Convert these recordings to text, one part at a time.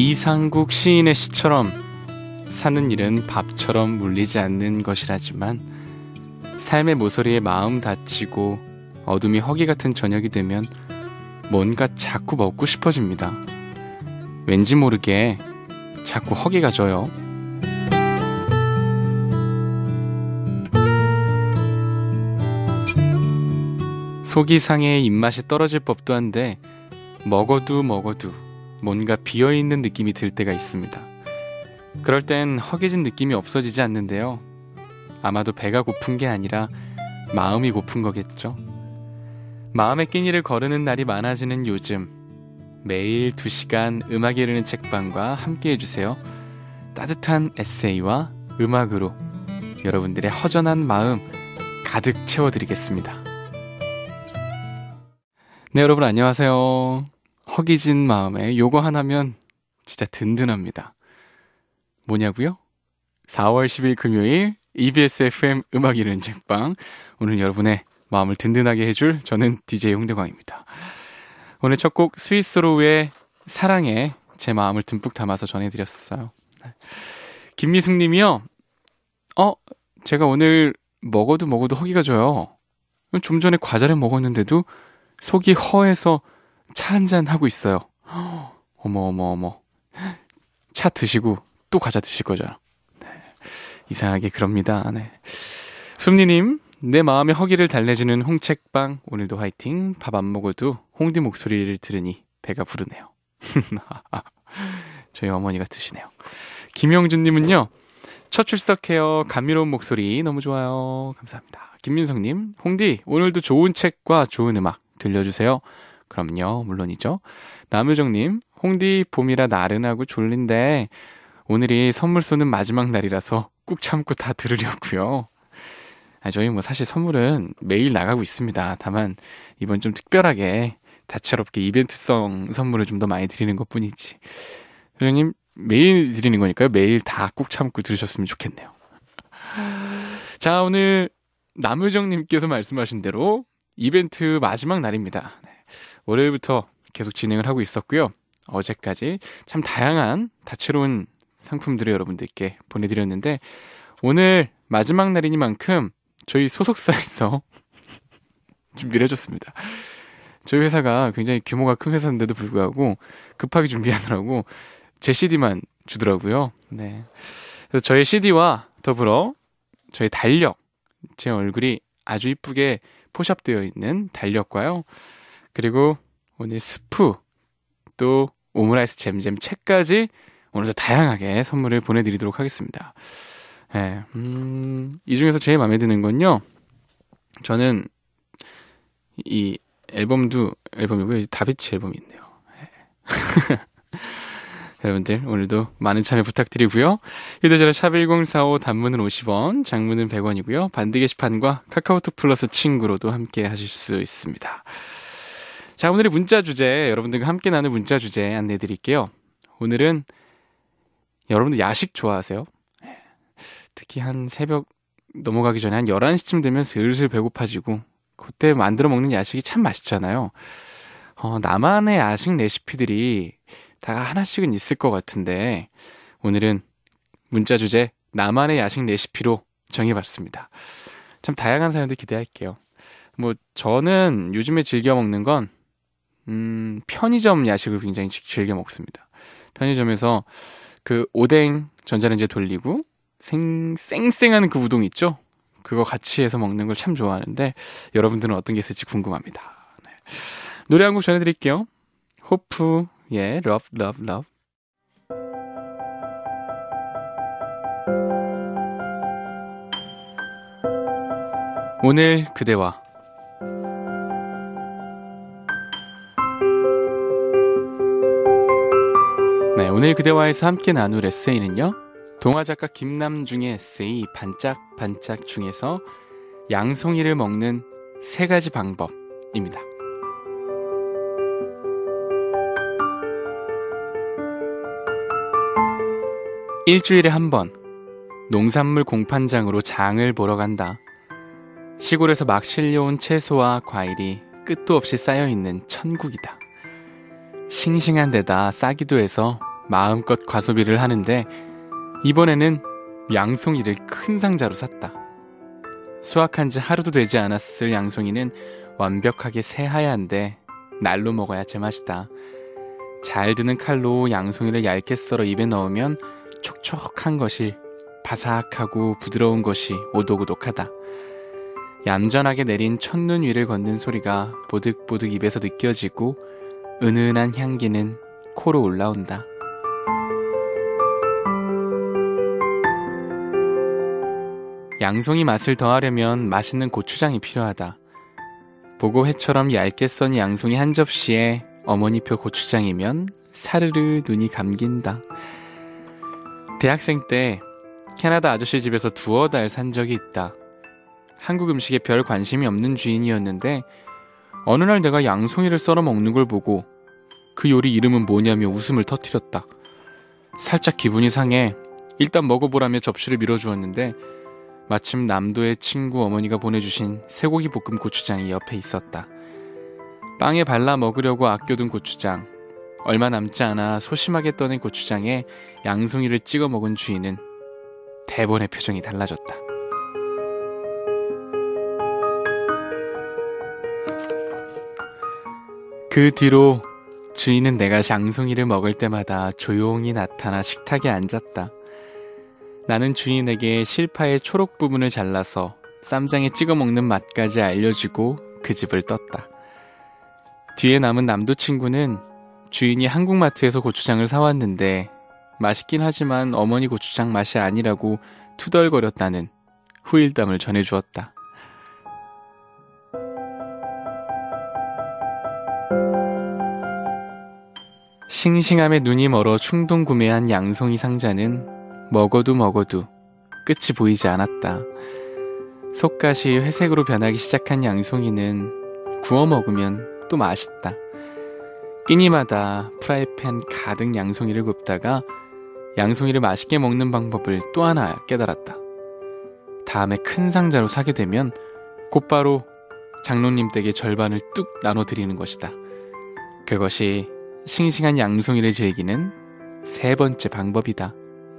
이상국 시인의 시처럼 사는 일은 밥처럼 물리지 않는 것이라지만 삶의 모서리에 마음 다치고 어둠이 허기 같은 저녁이 되면 뭔가 자꾸 먹고 싶어집니다. 왠지 모르게 자꾸 허기가 져요. 속이 상해 입맛이 떨어질 법도 한데 먹어도 뭔가 비어있는 느낌이 들 때가 있습니다. 그럴 땐 허기진 느낌이 없어지지 않는데요. 아마도 배가 고픈 게 아니라 마음이 고픈 거겠죠. 마음의 끼니를 거르는 날이 많아지는 요즘, 매일 2시간 음악이 흐르는 책방과 함께 해주세요. 따뜻한 에세이와 음악으로 여러분들의 허전한 마음 가득 채워드리겠습니다. 네, 여러분 안녕하세요. 허기진 마음에 요거 하나면 진짜 든든합니다. 뭐냐고요? 4월 10일 금요일 EBS FM 음악 이르는 책방, 오늘 여러분의 마음을 든든하게 해줄 저는 DJ 홍대광입니다. 오늘 첫 곡 스위스로우의 사랑에 제 마음을 듬뿍 담아서 전해드렸어요. 김미숙 님이요. 제가 오늘 먹어도 허기가 져요. 좀 전에 과자를 먹었는데도 속이 허해서 차 한잔 하고 있어요. 어머. 차 드시고 또 과자 드실 거잖아. 네. 이상하게 그럽니다. 네. 숨니님, 내 마음의 허기를 달래주는 홍책방, 오늘도 화이팅. 밥 안 먹어도 홍디 목소리를 들으니 배가 부르네요. 저희 어머니가 드시네요. 김영준님은요, 첫 출석해요. 감미로운 목소리 너무 좋아요. 감사합니다. 김민성님, 홍디 오늘도 좋은 책과 좋은 음악 들려주세요. 그럼요, 물론이죠. 남유정님, 홍디 봄이라 나른하고 졸린데 오늘이 선물 쏘는 마지막 날이라서 꾹 참고 다 들으려고요. 저희 사실 선물은 매일 나가고 있습니다. 다만 이번 좀 특별하게 다채롭게 이벤트성 선물을 좀 더 많이 드리는 것 뿐이지. 회장님, 매일 드리는 거니까요. 매일 다 꾹 참고 들으셨으면 좋겠네요. 자, 오늘 남유정님께서 말씀하신 대로 이벤트 마지막 날입니다. 네. 월요일부터 계속 진행을 하고 있었고요. 어제까지 참 다양한 다채로운 상품들을 여러분들께 보내드렸는데, 오늘 마지막 날이니만큼 저희 소속사에서 준비를 해줬습니다. 저희 회사가 굉장히 규모가 큰 회사인데도 불구하고 급하게 준비하느라고 제 CD만 주더라고요. 네. 그래서 저의 CD와 더불어 저희 달력, 제 얼굴이 아주 이쁘게 포샵되어 있는 달력과요, 그리고 오늘 스프, 또 오므라이스 잼잼 책까지 오늘도 다양하게 선물을 보내드리도록 하겠습니다. 네, 이 중에서 제일 마음에 드는 건요, 저는 이 앨범이고요. 다비치 앨범이 있네요. 네. 여러분들 오늘도 많은 참여 부탁드리고요. 휴대전화 샵1045, 단문은 50원, 장문은 100원이고요. 반디 게시판과 카카오톡 플러스 친구로도 함께 하실 수 있습니다. 자, 오늘의 문자 주제, 여러분들과 함께 나눈 문자 주제 안내해 드릴게요. 오늘은 여러분들 야식 좋아하세요? 특히 한 새벽 넘어가기 전에 한 11시쯤 되면 슬슬 배고파지고 그때 만들어 먹는 야식이 참 맛있잖아요. 나만의 야식 레시피들이 다 하나씩은 있을 것 같은데, 오늘은 문자 주제 나만의 야식 레시피로 정해봤습니다. 참 다양한 사연들 기대할게요. 저는 요즘에 즐겨 먹는 건 편의점 야식을 굉장히 즐겨 먹습니다. 편의점에서 그 오뎅 전자레인지에 돌리고 쌩쌩한 그 우동 있죠? 그거 같이 해서 먹는 걸 참 좋아하는데, 여러분들은 어떤 게 있을지 궁금합니다. 네. 노래 한 곡 전해드릴게요. 호프, 예, Love, Love, Love. 오늘 그대와. 네, 오늘 그대와에서 함께 나눌 에세이는요, 동화작가 김남중의 에세이 반짝반짝 중에서 양송이를 먹는 3가지 방법입니다. 일주일에 한 번 농산물 공판장으로 장을 보러 간다. 시골에서 막 실려온 채소와 과일이 끝도 없이 쌓여있는 천국이다. 싱싱한 데다 싸기도 해서 마음껏 과소비를 하는데 이번에는 양송이를 큰 상자로 샀다. 수확한 지 하루도 되지 않았을 양송이는 완벽하게 새하얀데 날로 먹어야 제맛이다. 잘 드는 칼로 양송이를 얇게 썰어 입에 넣으면 촉촉한 것이 바삭하고 부드러운 것이 오독오독하다. 얌전하게 내린 첫눈 위를 걷는 소리가 보득보득 입에서 느껴지고 은은한 향기는 코로 올라온다. 양송이 맛을 더하려면 맛있는 고추장이 필요하다. 보고회처럼 얇게 썬 양송이 한 접시에 어머니표 고추장이면 사르르 눈이 감긴다. 대학생 때 캐나다 아저씨 집에서 두어 달 산 적이 있다. 한국 음식에 별 관심이 없는 주인이었는데 어느 날 내가 양송이를 썰어 먹는 걸 보고 그 요리 이름은 뭐냐며 웃음을 터뜨렸다. 살짝 기분이 상해 일단 먹어보라며 접시를 밀어주었는데 마침 남도의 친구 어머니가 보내주신 쇠고기 볶음 고추장이 옆에 있었다. 빵에 발라 먹으려고 아껴둔 고추장. 얼마 남지 않아 소심하게 떠낸 고추장에 양송이를 찍어 먹은 주인은 대번의 표정이 달라졌다. 그 뒤로 주인은 내가 양송이를 먹을 때마다 조용히 나타나 식탁에 앉았다. 나는 주인에게 실파의 초록 부분을 잘라서 쌈장에 찍어 먹는 맛까지 알려주고 그 집을 떴다. 뒤에 남은 남도 친구는 주인이 한국마트에서 고추장을 사왔는데 맛있긴 하지만 어머니 고추장 맛이 아니라고 투덜거렸다는 후일담을 전해주었다. 싱싱함에 눈이 멀어 충동 구매한 양송이 상자는 먹어도 끝이 보이지 않았다. 속갓이 회색으로 변하기 시작한 양송이는 구워 먹으면 또 맛있다. 끼니마다 프라이팬 가득 양송이를 굽다가 양송이를 맛있게 먹는 방법을 또 하나 깨달았다. 다음에 큰 상자로 사게 되면 곧바로 장로님 댁에 절반을 뚝 나눠드리는 것이다. 그것이 싱싱한 양송이를 즐기는 세 번째 방법이다.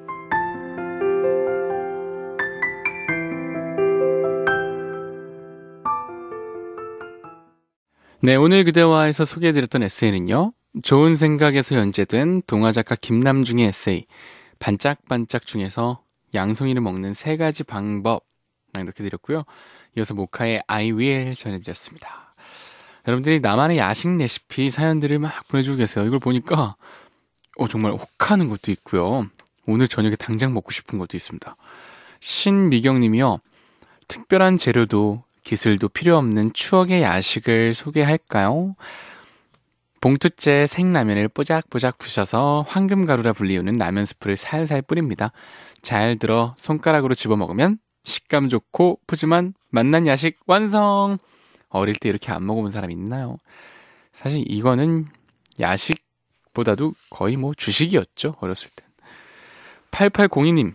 네, 오늘 그대와에서 소개해드렸던 에세이는요, 좋은 생각에서 연재된 동화작가 김남중의 에세이 반짝반짝 중에서 양송이를 먹는 세 가지 방법 낭독해드렸고요. 이어서 모카의 I will 전해드렸습니다. 여러분들이 나만의 야식 레시피 사연들을 막 보내주고 계세요. 이걸 보니까 정말 혹하는 것도 있고요. 오늘 저녁에 당장 먹고 싶은 것도 있습니다. 신미경님이요. 특별한 재료도 기술도 필요 없는 추억의 야식을 소개할까요? 봉투째 생라면을 뽀작뽀작 부셔서 황금가루라 불리우는 라면 스프를 살살 뿌립니다. 잘 들어 손가락으로 집어먹으면 식감 좋고 푸짐한 맛난 야식 완성! 어릴 때 이렇게 안 먹어본 사람 있나요? 사실 이거는 야식보다도 거의 주식이었죠. 어렸을 땐. 8802님,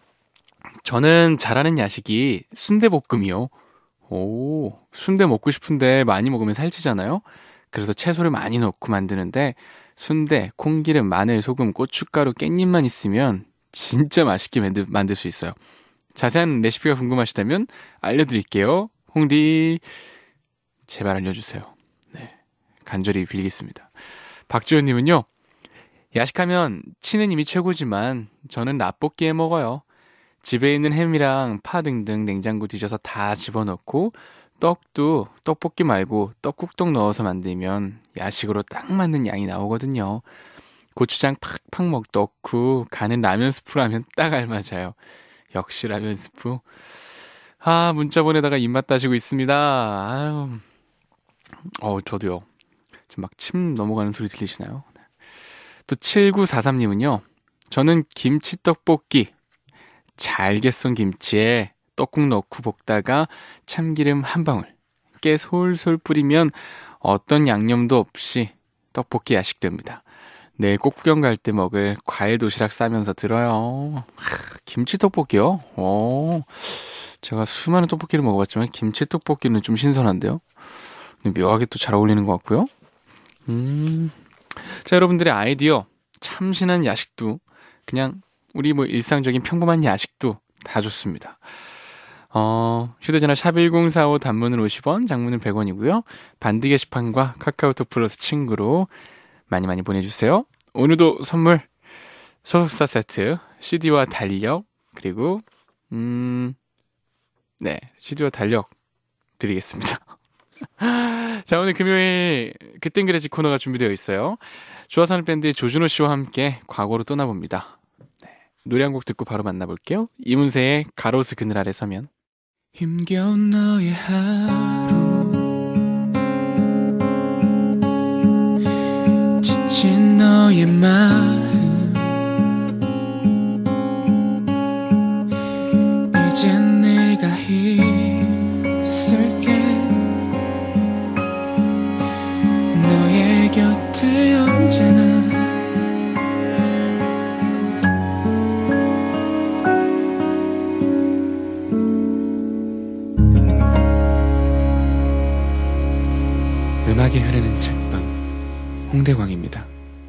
저는 잘하는 야식이 순대볶음이요. 오, 순대 먹고 싶은데 많이 먹으면 살찌잖아요. 그래서 채소를 많이 넣고 만드는데 순대, 콩기름, 마늘, 소금, 고춧가루, 깻잎만 있으면 진짜 맛있게 만들 수 있어요. 자세한 레시피가 궁금하시다면 알려드릴게요. 홍디 제발 알려주세요. 네, 간절히 빌겠습니다. 박지현님은요. 야식하면 치는 힘이 최고지만 저는 라볶이 해 먹어요. 집에 있는 햄이랑 파 등등 냉장고 뒤져서 다 집어넣고 떡도 떡볶이 말고 떡국떡 넣어서 만들면 야식으로 딱 맞는 양이 나오거든요. 고추장 팍팍 넣고 간은 라면 스프라면 딱 알맞아요. 역시 라면 스프. 문자 보내다가 입맛 따지고 있습니다. 아유. 저도요. 지금 막 침 넘어가는 소리 들리시나요? 또 7943님은요. 저는 김치 떡볶이. 잘게 썬 김치에 떡국 넣고 볶다가 참기름 한 방울, 깨 솔솔 뿌리면 어떤 양념도 없이 떡볶이 야식 됩니다. 내일 꼭 구경 갈 때 먹을 과일 도시락 싸면서 들어요. 김치 떡볶이요? 제가 수많은 떡볶이를 먹어봤지만 김치 떡볶이는 좀 신선한데요. 묘하게 또 잘 어울리는 것 같고요. 자, 여러분들의 아이디어 참신한 야식도, 그냥 우리 뭐 일상적인 평범한 야식도 다 좋습니다. 휴대전화 샵1045 단문은 50원, 장문은 100원이고요. 반디 게시판과 카카오톡 플러스 친구로 많이 많이 보내주세요. 오늘도 선물 소속사 세트, CD와 달력, 그리고 CD와 달력 드리겠습니다. 자, 오늘 금요일 그땐 그래지 코너가 준비되어 있어요. 좋아서 하는 밴드의 조준호 씨와 함께 과거로 떠나봅니다. 노래 한 곡 듣고 바로 만나볼게요. 이문세의 가로수 그늘 아래 서면. 힘겨운 너의 하루, 지친 너의 마음, 이젠 내가 있을게. 너의 곁에 언제나. 음악이 흐르는 책방, 홍대광입니다.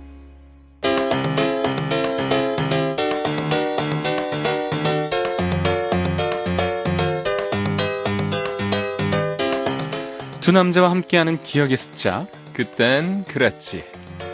두 남자와 함께하는 기억의 습작, 그땐 그랬지.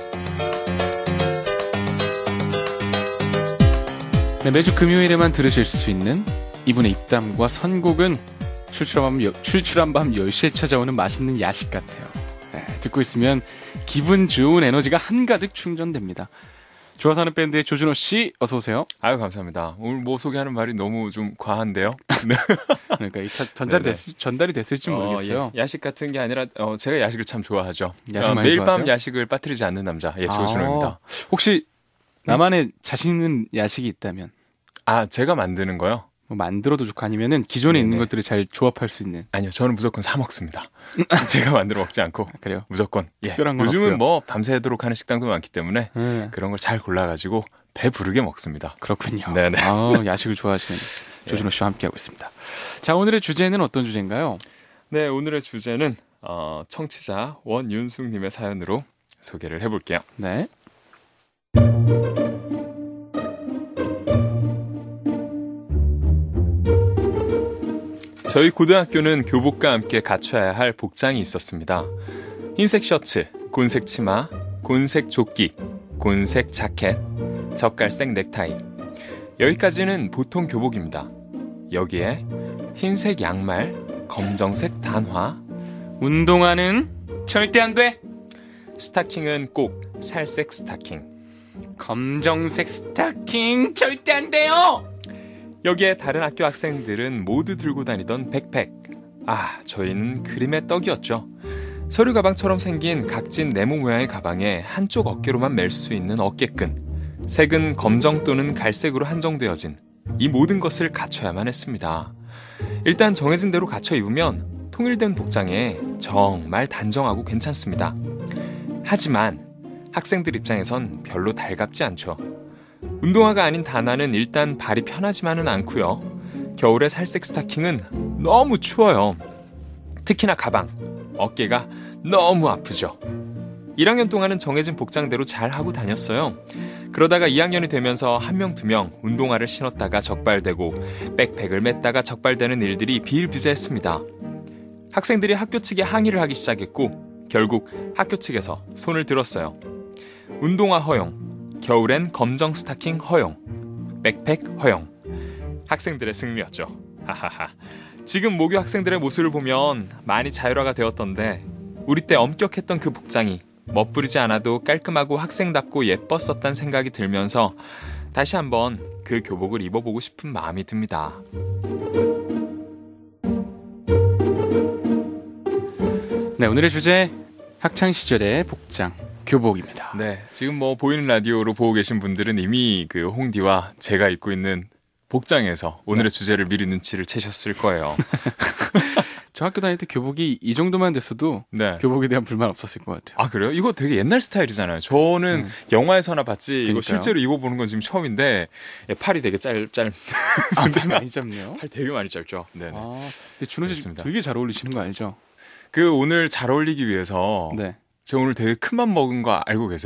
네, 매주 금요일에만 들으실 수 있는 이분의 입담과 선곡은 출출한 밤 10시에 찾아오는 맛있는 야식 같아요. 네, 듣고 있으면 기분 좋은 에너지가 한가득 충전됩니다. 좋아서 하는 밴드의 조준호 씨, 어서 오세요. 아유, 감사합니다. 오늘 뭐 소개하는 말이 너무 좀 과한데요. 네. 그러니까 전달이 됐을지 모르겠어요. 야식 같은 게 아니라 제가 야식을 참 좋아하죠. 야식 많이 매일 좋아하세요? 밤 야식을 빠뜨리지 않는 남자, 조준호입니다. 혹시 나만의 자신 있는 야식이 있다면? 제가 만드는 거요? 뭐 만들어도 좋고 아니면은 기존에 있는 것들을 잘 조합할 수 있는. 아니요, 저는 무조건 사 먹습니다. 제가 만들어 먹지 않고. 그래요? 무조건. 특별한 건 요즘은 없고요. 뭐 밤새도록 하는 식당도 많기 때문에 그런 걸 잘 골라가지고 배 부르게 먹습니다. 그렇군요. 네네. 야식을 좋아하시는 조준호 씨와 함께하고 있습니다. 자, 오늘의 주제는 어떤 주제인가요? 네, 오늘의 주제는 청취자 원윤숙님의 사연으로 소개를 해볼게요. 네. 저희 고등학교는 교복과 함께 갖춰야 할 복장이 있었습니다. 흰색 셔츠, 곤색 치마, 곤색 조끼, 곤색 자켓, 젓갈색 넥타이. 여기까지는 보통 교복입니다. 여기에 흰색 양말, 검정색 단화. 운동화는 절대 안 돼. 스타킹은 꼭 살색 스타킹. 검정색 스타킹 절대 안 돼요. 여기에 다른 학교 학생들은 모두 들고 다니던 백팩. 저희는 그림의 떡이었죠. 서류 가방처럼 생긴 각진 네모 모양의 가방에 한쪽 어깨로만 멜 수 있는 어깨끈. 색은 검정 또는 갈색으로 한정되어진 이 모든 것을 갖춰야만 했습니다. 일단 정해진 대로 갖춰 입으면 통일된 복장에 정말 단정하고 괜찮습니다. 하지만 학생들 입장에선 별로 달갑지 않죠. 운동화가 아닌 단화는 일단 발이 편하지만은 않고요. 겨울에 살색 스타킹은 너무 추워요. 특히나 가방, 어깨가 너무 아프죠. 1학년 동안은 정해진 복장대로 잘 하고 다녔어요. 그러다가 2학년이 되면서 한 명, 두 명 운동화를 신었다가 적발되고 백팩을 맸다가 적발되는 일들이 비일비재했습니다. 학생들이 학교 측에 항의를 하기 시작했고 결국 학교 측에서 손을 들었어요. 운동화 허용, 겨울엔 검정 스타킹 허용, 백팩 허용. 학생들의 승리였죠. 하하하. 지금 모교 학생들의 모습을 보면 많이 자율화가 되었던데 우리 때 엄격했던 그 복장이 멋부리지 않아도 깔끔하고 학생답고 예뻤었단 생각이 들면서 다시 한번 그 교복을 입어보고 싶은 마음이 듭니다. 네, 오늘의 주제 학창시절의 복장, 교복입니다. 네, 지금 뭐 보이는 라디오로 보고 계신 분들은 이미 그 홍디와 제가 입고 있는 복장에서 오늘의 주제를 미리 눈치를 채셨을 거예요. 저 학교 다닐 때 교복이 이 정도만 됐어도 교복에 대한 불만 없었을 것 같아요. 그래요? 이거 되게 옛날 스타일이잖아요. 저는 영화에서나 봤지 그러니까요. 이거 실제로 입어보는 건 지금 처음인데 팔이 되게 팔 많이 짧네요. 팔 되게 많이 짧죠. 네네. 근데 준호 씨 되게 잘 어울리시는 거 알죠? 그 오늘 잘 어울리기 위해서 제가 오늘 되게 큰 맘 먹은 거 알고 계세요?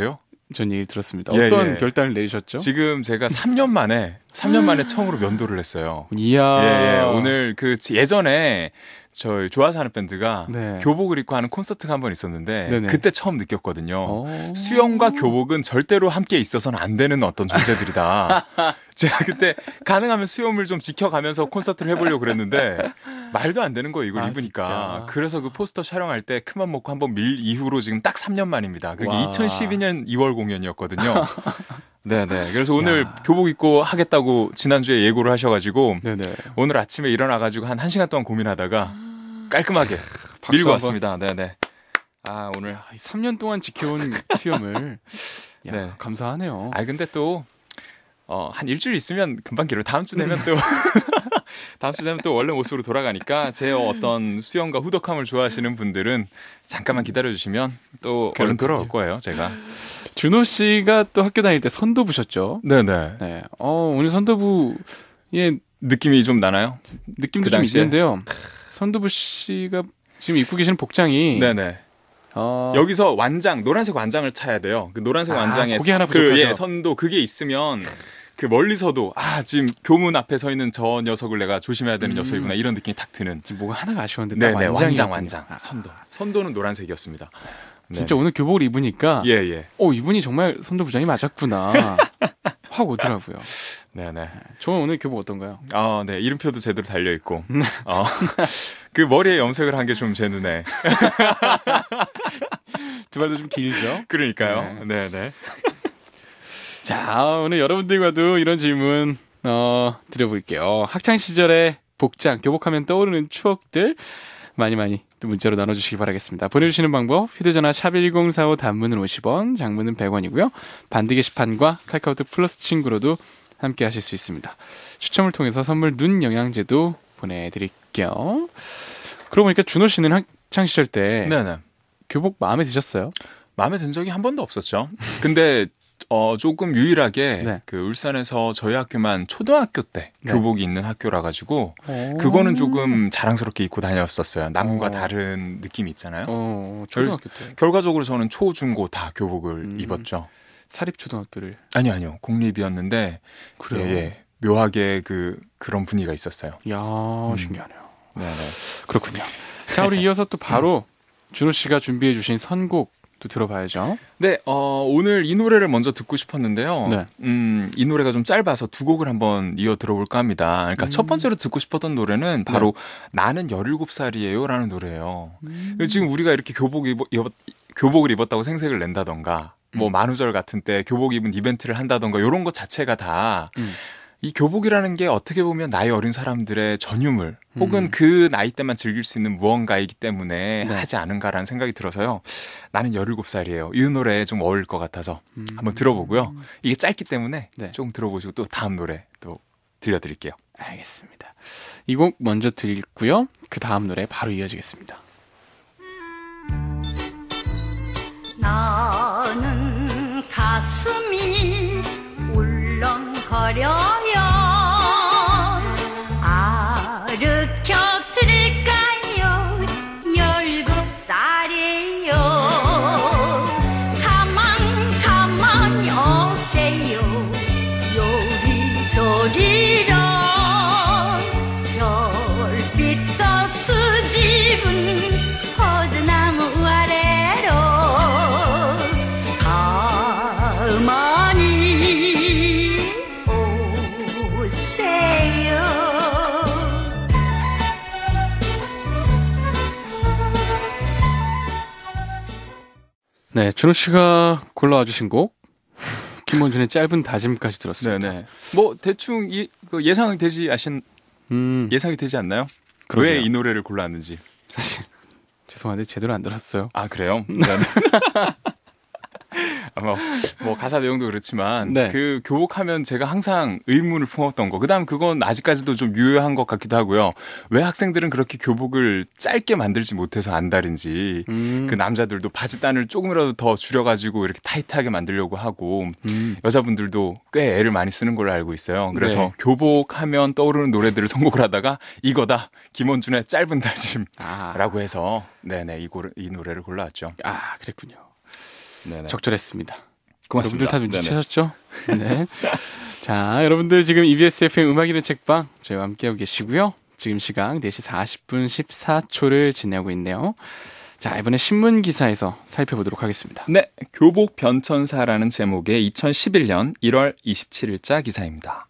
전 얘기를 들었습니다. 예, 어떤 예. 결단을 내리셨죠? 지금 제가 3년 만에 처음으로 면도를 했어요. 이야. 예, 예. 오늘 예전에 저희 좋아서 하는 밴드가 네. 교복을 입고 하는 콘서트가 한 번 있었는데 네네. 그때 처음 느꼈거든요. 수영과 교복은 절대로 함께 있어서는 안 되는 어떤 존재들이다. 제가 그때 가능하면 수염을 좀 지켜가면서 콘서트를 해보려고 그랬는데 말도 안 되는 거예요. 이걸 입으니까. 진짜. 그래서 그 포스터 촬영할 때 큰맘 먹고 한번 밀 이후로 지금 딱 3년 만입니다. 그게 와. 2012년 2월 공연이었거든요. 네네. 그래서 오늘 교복 입고 하겠다고 지난주에 예고를 하셔가지고 네네. 오늘 아침에 일어나가지고 한 1시간 동안 고민하다가 깔끔하게 박수 밀고 한번. 왔습니다. 네네. 아, 오늘. 3년 동안 지켜온 수염을. 야, 네. 감사하네요. 아, 근데 또, 한 일주일 있으면 금방 길어요. 다음 주 되면 또, 다음 주 되면 또 원래 모습으로 돌아가니까 제 어떤 수염과 후덕함을 좋아하시는 분들은 잠깐만 기다려주시면 또 얼른 돌아올 거예요, 제가. 준호 씨가 또 학교 다닐 때 선도부셨죠? 네네. 네. 오늘 선도부의 느낌이 좀 나나요? 느낌도 그 좀 당시에? 있는데요. 선도부 씨가 지금 입고 계시는 복장이 네네. 여기서 노란색 완장을 차야 돼요. 그 노란색 완장에 그게 하나 부족하죠. 선도 그게 있으면 그 멀리서도 지금 교문 앞에 서 있는 저 녀석을 내가 조심해야 되는 녀석이구나 이런 느낌이 탁 드는. 지금 뭐가 하나가 아쉬웠는데 딱 네네. 완장이었군요. 완장. 선도는 노란색이었습니다. 진짜 오늘 교복을 입으니까 예. 이분이 정말 선도부장이 맞았구나 확 오더라고요. 네네. 저는 오늘 교복 어떤가요? 네. 이름표도 제대로 달려 있고. 그 머리에 염색을 한 게 좀 제 눈에. 두 발도 좀 길죠? 그러니까요. 네네. 자, 오늘 여러분들과도 이런 질문 드려볼게요. 학창 시절의 복장, 교복하면 떠오르는 추억들 많이 또 문자로 나눠주시기 바라겠습니다. 보내주시는 방법 휴대전화 샵1045 단문은 50원, 장문은 100원이고요. 반디 게시판과 카카오톡 플러스 친구로도 함께 하실 수 있습니다. 추첨을 통해서 선물 눈 영양제도 보내드릴게요. 그러고 보니까 준호 씨는 학창 시절 때 네네. 교복 마음에 드셨어요? 마음에 든 적이 한 번도 없었죠. 근데 조금 유일하게 네. 그 울산에서 저희 학교만 초등학교 때 네. 교복이 있는 학교라 가지고 그거는 조금 자랑스럽게 입고 다녔었어요. 남과 다른 느낌이 있잖아요. 초등학교 때 결과적으로 저는 초, 중, 고 다 교복을 입었죠. 사립 초등학교를. 아니요. 공립이었는데 그래요? 예. 묘하게 그런 분위기가 있었어요. 이야, 신기하네요. 네네. 그렇군요. 자, 우리 이어서 또 바로 준호 씨가 준비해 주신 선곡도 들어봐야죠. 네, 오늘 이 노래를 먼저 듣고 싶었는데요. 네. 이 노래가 좀 짧아서 두 곡을 한번 이어 들어볼까 합니다. 그러니까 첫 번째로 듣고 싶었던 노래는 바로 나는 17살이에요 라는 노래예요. 지금 우리가 이렇게 교복을 입었다고 생색을 낸다던가 뭐 만우절 같은 때 교복 입은 이벤트를 한다던가 이런 것 자체가 다 이 교복이라는 게 어떻게 보면 나이 어린 사람들의 전유물 혹은 그 나이 때만 즐길 수 있는 무언가이기 때문에 하지 않은가라는 생각이 들어서요. 나는 17살이에요. 이 노래에 좀 어울릴 것 같아서 한번 들어보고요. 이게 짧기 때문에 조금 들어보시고 또 다음 노래 또 들려드릴게요. 알겠습니다. 이 곡 먼저 드리고요. 그 다음 노래 바로 이어지겠습니다. 나는 가슴이 울렁거려요. 아르켜 드릴까요? 17살이에요. 가만히 오세요. 요리조리로 별빛도 수집은 포도나무 아래로 가만히 오세요. 네, 준호 씨가 골라와 주신 곡 김원준의 짧은 다짐까지 들었습니다. 네네. 뭐 대충 예상이 되지 예상이 되지 않나요? 그러게요. 왜 이 노래를 골랐는지. 사실 죄송한데 제대로 안 들었어요. 아, 그래요? 네. 뭐 가사 내용도 그렇지만 네. 그 교복하면 제가 항상 의문을 품었던 거. 그다음 그건 아직까지도 좀 유효한 것 같기도 하고요. 왜 학생들은 그렇게 교복을 짧게 만들지 못해서 안달인지 그 남자들도 바지단을 조금이라도 더 줄여가지고 이렇게 타이트하게 만들려고 하고 여자분들도 꽤 애를 많이 쓰는 걸로 알고 있어요. 그래서 네. 교복하면 떠오르는 노래들을 선곡을 하다가 이거다 김원준의 짧은 다짐라고 해서 네네 이 노래를 골라왔죠. 아, 그랬군요. 네네. 적절했습니다. 고맙습니다. 여러분들 다 눈치채셨죠? 네. 자, 여러분들 지금 EBS FM 음악 읽는 책방 저희와 함께하고 계시고요. 지금 시각 4시 40분 14초를 지나고 있네요. 자, 이번에 신문 기사에서 살펴보도록 하겠습니다. 네, 교복 변천사라는 제목의 2011년 1월 27일자 기사입니다.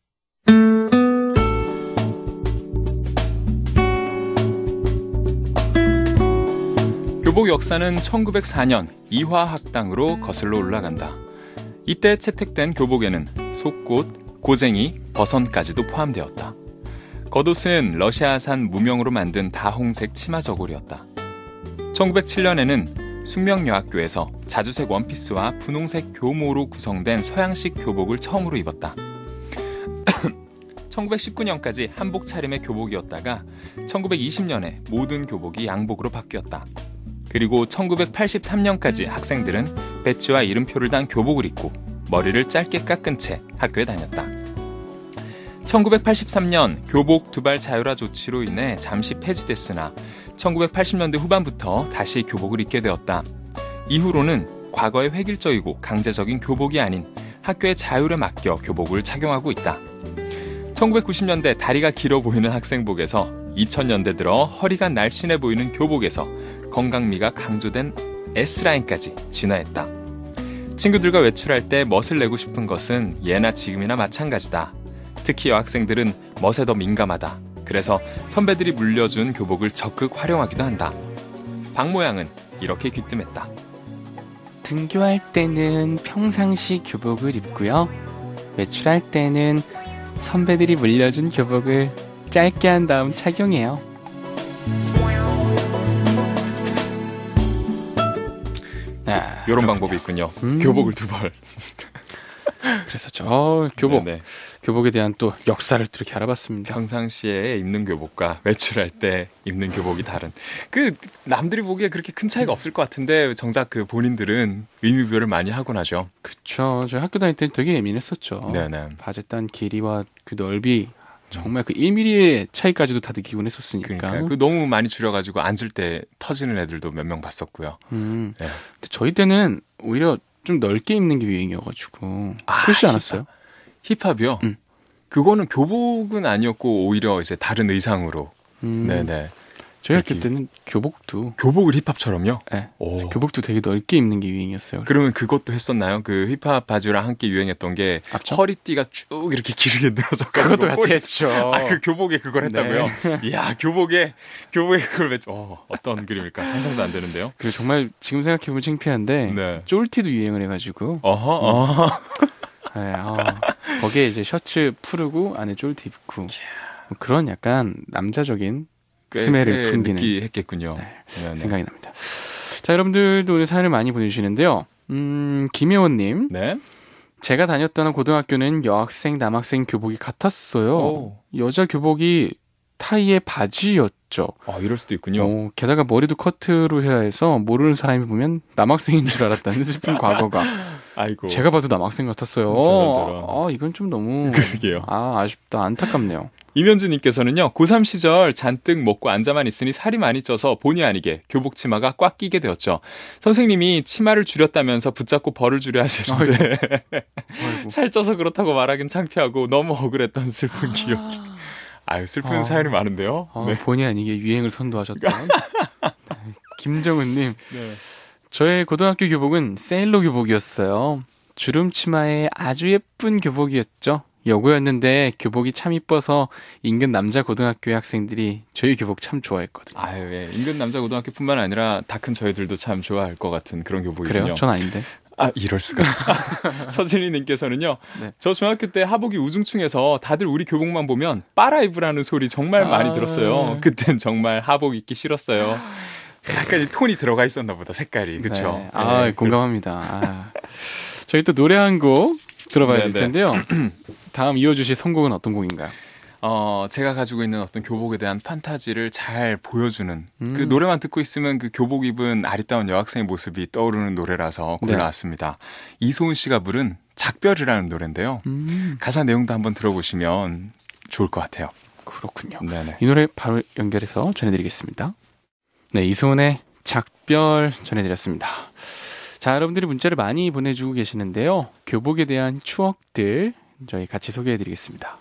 교복 역사는 1904년 이화학당으로 거슬러 올라간다. 이때 채택된 교복에는 속꽃, 고쟁이, 버선까지도 포함되었다. 겉옷은 러시아산 무명으로 만든 다홍색 치마 저고리였다. 1907년에는 숙명여학교에서 자주색 원피스와 분홍색 교모로 구성된 서양식 교복을 처음으로 입었다. 1919년까지 한복 차림의 교복이었다가 1920년에 모든 교복이 양복으로 바뀌었다. 그리고 1983년까지 학생들은 배지와 이름표를 단 교복을 입고 머리를 짧게 깎은 채 학교에 다녔다. 1983년 교복 두발 자율화 조치로 인해 잠시 폐지됐으나 1980년대 후반부터 다시 교복을 입게 되었다. 이후로는 과거의 획일적이고 강제적인 교복이 아닌 학교의 자율에 맡겨 교복을 착용하고 있다. 1990년대 다리가 길어 보이는 학생복에서 2000년대 들어 허리가 날씬해 보이는 교복에서 건강미가 강조된 S라인까지 진화했다. 친구들과 외출할 때 멋을 내고 싶은 것은 예나 지금이나 마찬가지다. 특히 여학생들은 멋에 더 민감하다. 그래서 선배들이 물려준 교복을 적극 활용하기도 한다. 박 모양은 이렇게 귀뜸했다. 등교할 때는 평상시 교복을 입고요. 외출할 때는 선배들이 물려준 교복을 짧게 한 다음 착용해요. 이런 방법이 있군요. 교복을 두 벌. 그래서 저 교복, 네네. 교복에 대한 또 역사를 또 이렇게 알아봤습니다. 평상시에 입는 교복과 외출할 때 입는 교복이 다른. 그 남들이 보기에 그렇게 큰 차이가 없을 것 같은데 정작 그 본인들은 의미부여를 많이 하곤 하죠. 그쵸. 저 학교 다닐 때 되게 예민했었죠. 네네. 바제단 길이와 그 넓이 정말 그 1mm의 차이까지도 다 느끼곤 했었으니까. 그러니까 그 너무 많이 줄여가지고 앉을 때 터지는 애들도 몇 명 봤었고요. 네. 근데 저희 때는 오히려 좀 넓게 입는 게 유행이어가지고 그렇지 않았어요? 힙합이요? 그거는 교복은 아니었고 오히려 이제 다른 의상으로. 네네. 저희 학교 때는 교복도 교복을 힙합처럼요? 네. 오. 교복도 되게 넓게 입는 게 유행이었어요. 그러면 그것도 했었나요? 그 힙합 바지랑 함께 유행했던 게 앞쪽? 허리띠가 쭉 이렇게 길게 늘어져가지고 그것도 같이 했죠. 그 교복에 그걸 했다고요? 네. 이야, 교복에 그걸 왜 어떤 그림일까? 상상도 안 되는데요. 그리고 정말 지금 생각해보면 창피한데 네. 쫄티도 유행을 해가지고 네, 거기에 이제 셔츠 푸르고 안에 쫄티 입고 뭐 그런 약간 남자적인 스멜을 풍기는 느끼했겠군요. 네, 생각이 납니다. 자, 여러분들도 오늘 사연을 많이 보내주시는데요. 김혜원님, 네. 제가 다녔던 고등학교는 여학생, 남학생 교복이 같았어요. 오. 여자 교복이 타이의 바지였죠. 이럴 수도 있군요. 게다가 머리도 커트로 해야 해서 모르는 사람이 보면 남학생인 줄 알았다는 슬픈 과거가. 아이고. 제가 봐도 남학생 같았어요. 저런. 이건 좀 너무 그러게요. 아쉽다. 안타깝네요. 이면주님께서는요, 고3 시절 잔뜩 먹고 앉아만 있으니 살이 많이 쪄서 본의 아니게 교복 치마가 꽉 끼게 되었죠. 선생님이 치마를 줄였다면서 붙잡고 벌을 주려 하시는데 아이고. 살쪄서 그렇다고 말하긴 창피하고 너무 억울했던 슬픈 기억이. 슬픈 사연이 많은데요. 네. 본의 아니게 유행을 선도하셨던 네. 김정은님, 네. 저의 고등학교 교복은 세일러 교복이었어요. 주름 치마에 아주 예쁜 교복이었죠. 여고였는데 교복이 참 이뻐서 인근 남자 고등학교 학생들이 저희 교복 참 좋아했거든요. 예. 인근 남자 고등학교뿐만 아니라 다 큰 저희들도 참 좋아할 것 같은 그런 교복이군요. 그래요? 전 아닌데. 이럴 수가. 서진희님께서는요. 네. 저 중학교 때 하복이 우중충해서 다들 우리 교복만 보면 빨아 입으라는 소리 정말 많이 들었어요. 그땐 정말 하복 입기 싫었어요. 약간 이 톤이 들어가 있었나 보다, 색깔이. 그렇죠? 네. 공감합니다. 저희 또 노래 한 곡 들어봐야 될 텐데요. 다음 이어주실 선곡은 어떤 곡인가요? 제가 가지고 있는 어떤 교복에 대한 판타지를 잘 보여주는 그 노래만 듣고 있으면 그 교복 입은 아리따운 여학생의 모습이 떠오르는 노래라서 골라왔습니다. 이소은 씨가 부른 작별이라는 노래인데요. 가사 내용도 한번 들어보시면 좋을 것 같아요. 그렇군요. 네네. 이 노래 바로 연결해서 전해드리겠습니다. 네, 이소은의 작별 전해드렸습니다. 자, 여러분들이 문자를 많이 보내주고 계시는데요. 교복에 대한 추억들 저희 같이 소개해드리겠습니다.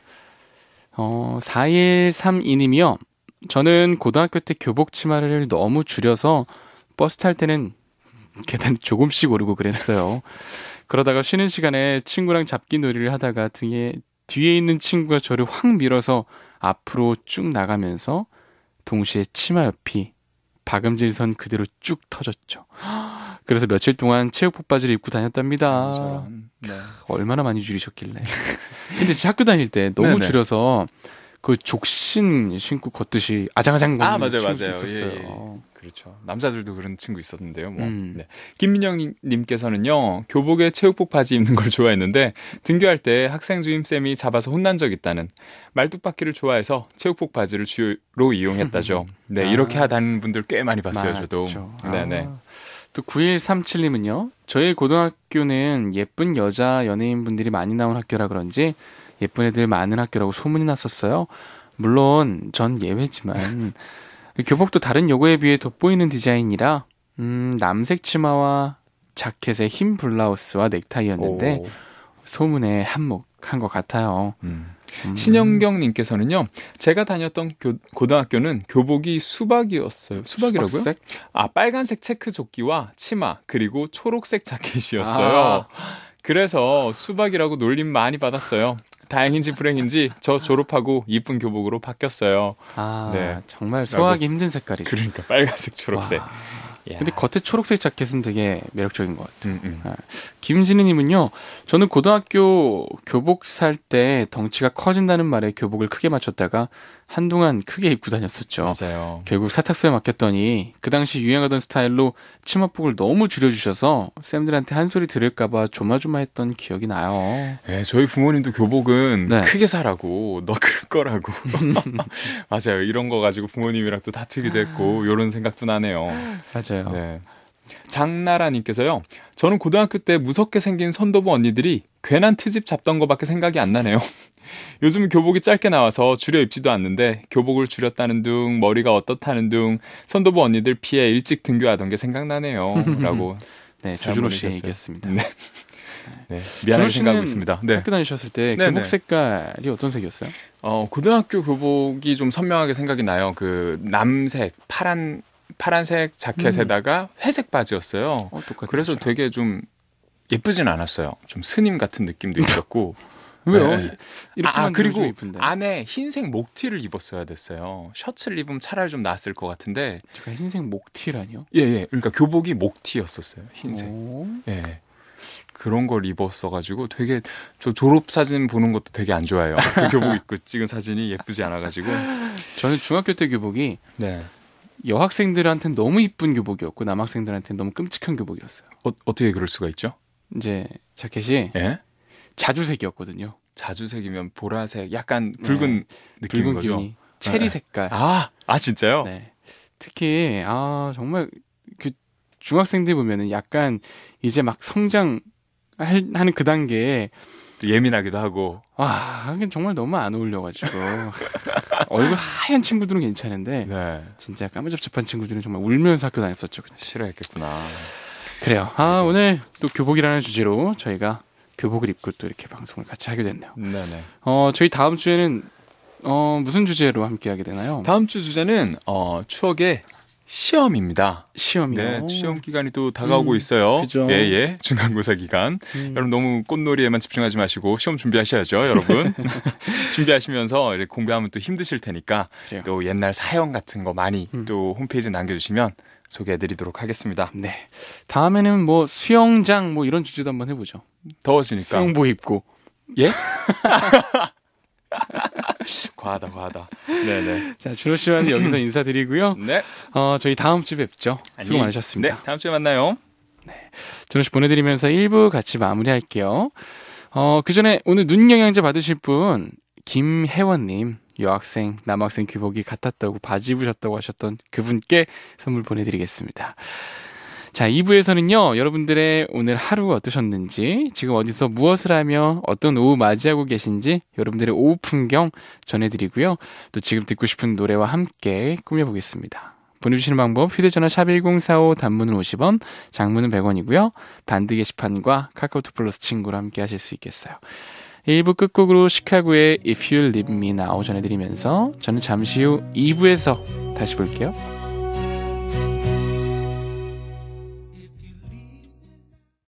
4132님이요. 저는 고등학교 때 교복 치마를 너무 줄여서 버스 탈 때는 계단 조금씩 오르고 그랬어요. 그러다가 쉬는 시간에 친구랑 잡기 놀이를 하다가 뒤에 있는 친구가 저를 확 밀어서 앞으로 쭉 나가면서 동시에 치마 옆이 박음질선 그대로 쭉 터졌죠. 그래서 며칠 동안 체육복 바지를 입고 다녔답니다. 저런. 네. 얼마나 많이 줄이셨길래. 근데 진짜 학교 다닐 때 너무 네네. 줄여서 그 족신 신고 걷듯이 아장아장 아, 걷는 맞아요, 친구도 맞아요. 있었어요. 예. 그렇죠. 남자들도 그런 친구 있었는데요. 뭐. 음. 네. 김민영님께서는요, 교복에 체육복 바지 입는 걸 좋아했는데 등교할 때 학생 주임 쌤이 잡아서 혼난 적 있다는 말뚝박기를 좋아해서 체육복 바지를 주로 이용했다죠. 네, 아. 이렇게 하다는 분들 꽤 많이 봤어요, 저도. 맞죠. 네네. 또 9137님은요. 저희 고등학교는 예쁜 여자 연예인분들이 많이 나온 학교라 그런지 예쁜 애들 많은 학교라고 소문이 났었어요. 물론 전 예외지만 교복도 다른 요거에 비해 돋보이는 디자인이라 남색 치마와 자켓에 흰 블라우스와 넥타이였는데 오. 소문에 한몫한 것 같아요. 신영경님께서는요, 제가 다녔던 고등학교는 교복이 수박이었어요. 수박이라고요? 수박색? 아, 빨간색 체크 조끼와 치마, 그리고 초록색 자켓이었어요. 그래서 수박이라고 놀림 많이 받았어요. 다행인지 불행인지 저 졸업하고 이쁜 교복으로 바뀌었어요. 아, 네. 정말 소화하기 힘든 색깔이죠. 그러니까 빨간색, 초록색. 와. 야. 근데 겉에 초록색 자켓은 되게 매력적인 것 같아요. 음. 김진희님은요. 저는 고등학교 교복 살 때 덩치가 커진다는 말에 교복을 크게 맞췄다가 한동안 크게 입고 다녔었죠. 맞아요. 결국 세탁소에 맡겼더니 그 당시 유행하던 스타일로 치마폭을 너무 줄여주셔서 쌤들한테 한 소리 들을까봐 조마조마했던 기억이 나요. 네, 저희 부모님도 교복은 네. 크게 사라고, 너 클 거라고. 맞아요. 이런 거 가지고 부모님이랑 또 다투기도 했고, 이런 생각도 나네요. 맞아요. 네. 장나라님께서요. 저는 고등학교 때 무섭게 생긴 선도부 언니들이 괜한 트집 잡던 거밖에 생각이 안 나네요. 요즘은 교복이 짧게 나와서 줄여 입지도 않는데 교복을 줄였다는 둥, 머리가 어떻다는 둥, 선도부 언니들 피해 일찍 등교하던 게 생각나네요. 라고. 네, 주준호 씨 보내주셨어요. 얘기했습니다. 네. 네, 준호 미안하게 씨는 생각하고 있습니다. 네. 학교 다니셨을 때 네네. 교복 색깔이 어떤 색이었어요? 고등학교 교복이 좀 선명하게 생각이 나요. 그 남색, 파란색 자켓에다가 회색 바지였어요. 똑같죠. 그래서 되게 좀 예쁘진 않았어요. 좀 스님 같은 느낌도 있었고. 왜요? 네. 이렇게만 그리고 이쁜데. 안에 흰색 목티를 입었어야 됐어요. 셔츠를 입으면 차라리 좀 나았을 것 같은데. 제가 흰색 목티라니요? 예. 그러니까 교복이 목티였었어요. 흰색. 오. 예. 그런 걸 입었어가지고 되게 저 졸업 사진 보는 것도 되게 안 좋아해요. 그 교복 입고 찍은 사진이 예쁘지 않아가지고. 저는 중학교 때 교복이 네. 여학생들한테는 너무 이쁜 교복이었고 남학생들한테는 너무 끔찍한 교복이었어요. 어떻게 그럴 수가 있죠? 이제 자켓이 예? 자주색이었거든요. 자주색이면 보라색, 약간 붉은 느낌인 붉은 거죠. 기운이 체리 색깔. 진짜요? 네. 특히 정말 그 중학생들 보면은 약간 이제 막 성장 하는 그 단계에 또 예민하기도 하고. 이게 정말 너무 안 어울려가지고 얼굴 하얀 친구들은 괜찮은데 네. 진짜 까무잡잡한 친구들은 정말 울면서 학교 다녔었죠. 싫어했겠구나. 그래요. 오늘 또 교복이라는 주제로 저희가 교복을 입고 또 이렇게 방송을 같이 하게 됐네요. 네네. 저희 다음 주에는 무슨 주제로 함께 하게 되나요? 다음 주 주제는 추억의 시험입니다. 시험이요. 네, 시험 기간이 또 다가오고 있어요. 그죠. 예, 중간고사 기간. 여러분 너무 꽃놀이에만 집중하지 마시고 시험 준비하셔야죠, 여러분. 준비하시면서 이렇게 공부하면 또 힘드실 테니까 그래요. 또 옛날 사연 같은 거 많이 또 홈페이지에 남겨주시면 소개해드리도록 하겠습니다. 네. 다음에는 뭐 수영장 뭐 이런 주제도 한번 해보죠. 더워지니까. 수영복 입고. 예? 과하다. 네네. 자, 준호 씨와는 여기서 인사드리고요. 네. 저희 다음 주에 뵙죠. 수고 많으셨습니다. 네, 다음 주에 만나요. 준호 씨 보내드리면서 1부 같이 마무리할게요. 그 전에 오늘 눈 영양제 받으실 분 김혜원님, 여학생, 남학생 교복이 같았다고 바지 입으셨다고 하셨던 그분께 선물 보내드리겠습니다. 자, 2부에서는요, 여러분들의 오늘 하루 어떠셨는지, 지금 어디서 무엇을 하며 어떤 오후 맞이하고 계신지, 여러분들의 오후 풍경 전해드리고요. 또 지금 듣고 싶은 노래와 함께 꾸며보겠습니다. 보내주시는 방법 휴대전화 샵1045 단문은 50원, 장문은 100원이고요. 반드 게시판과 카카오톡 플러스 친구로 함께 하실 수 있겠어요. 1부 끝곡으로 시카고의 If You Leave Me Now 전해드리면서 저는 잠시 후 2부에서 다시 볼게요.